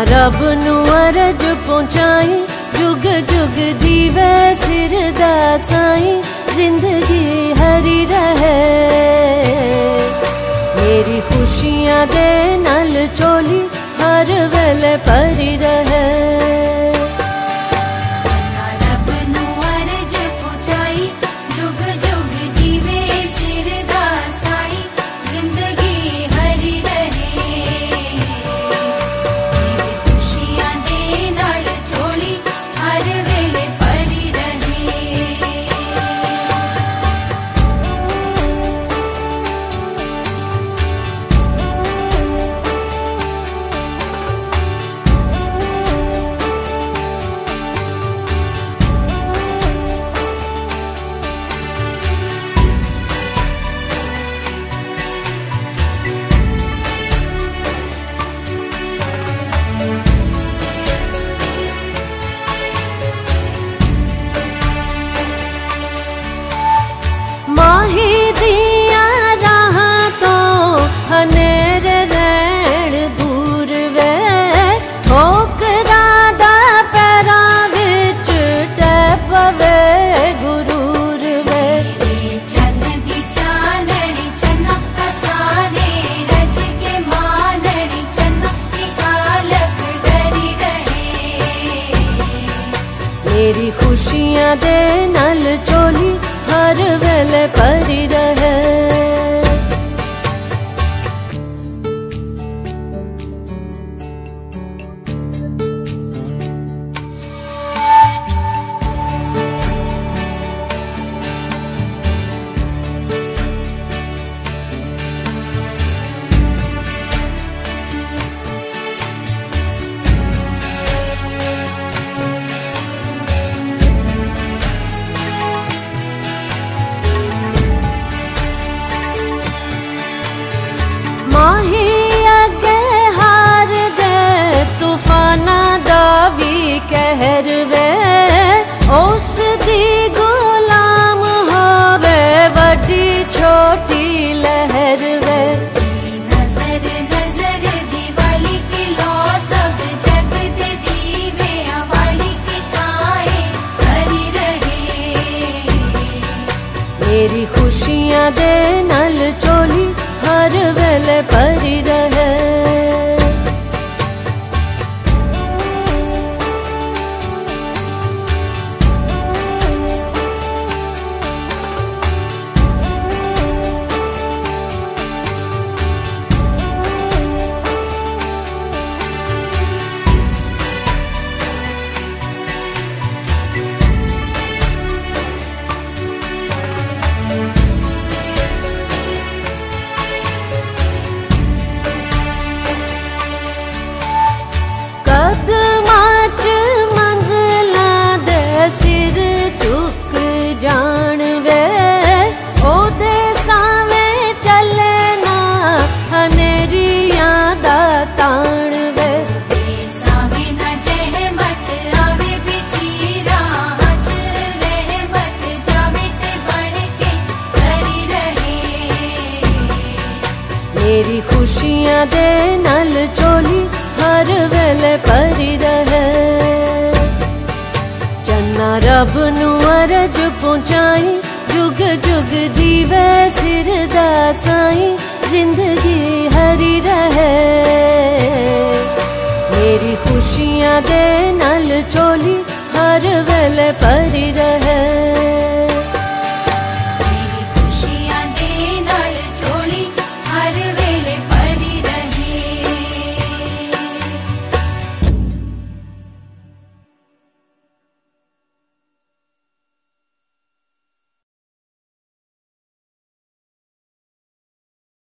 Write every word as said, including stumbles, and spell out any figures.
रब नू अरज पहुंचाई, जुग जुग जीवे सिर दा साईं, जिंदगी हरी रहे। मेरी खुशियां दे नल चोली हर वेले भरी रहे। माही दिया राह तो हनेरे रैण दूर वे, ठोकरा दा पैरां विच टै पवे गुरूर वे। चन्न दी चानड़ी चनक सारे रज के मानड़ी चनक की कालक डरी रहे। मेरी खुशियां दे नल चोली हर वेले भरी रहे। माही अगे हार दे तूफाना दा भी कहर वे, उस दी गुलाम होवे वड्डी छोटी लहर वे। नजर नजर दीवाली की लो सब जग दे दीवे वाली की ताए हरी रहे। मेरी खुशियां दे नल चोली हर वेले भरी रहे। मेरी खुशियां दे नल चोली हर वेले भरी रहे। चन्ना रब नू अरज पहुंचाई, जुग जुग जीवे सिर दा साईं, जिंदगी हरी रहे। मेरी खुशियां दे नल चोली हर वेले भरी रहे।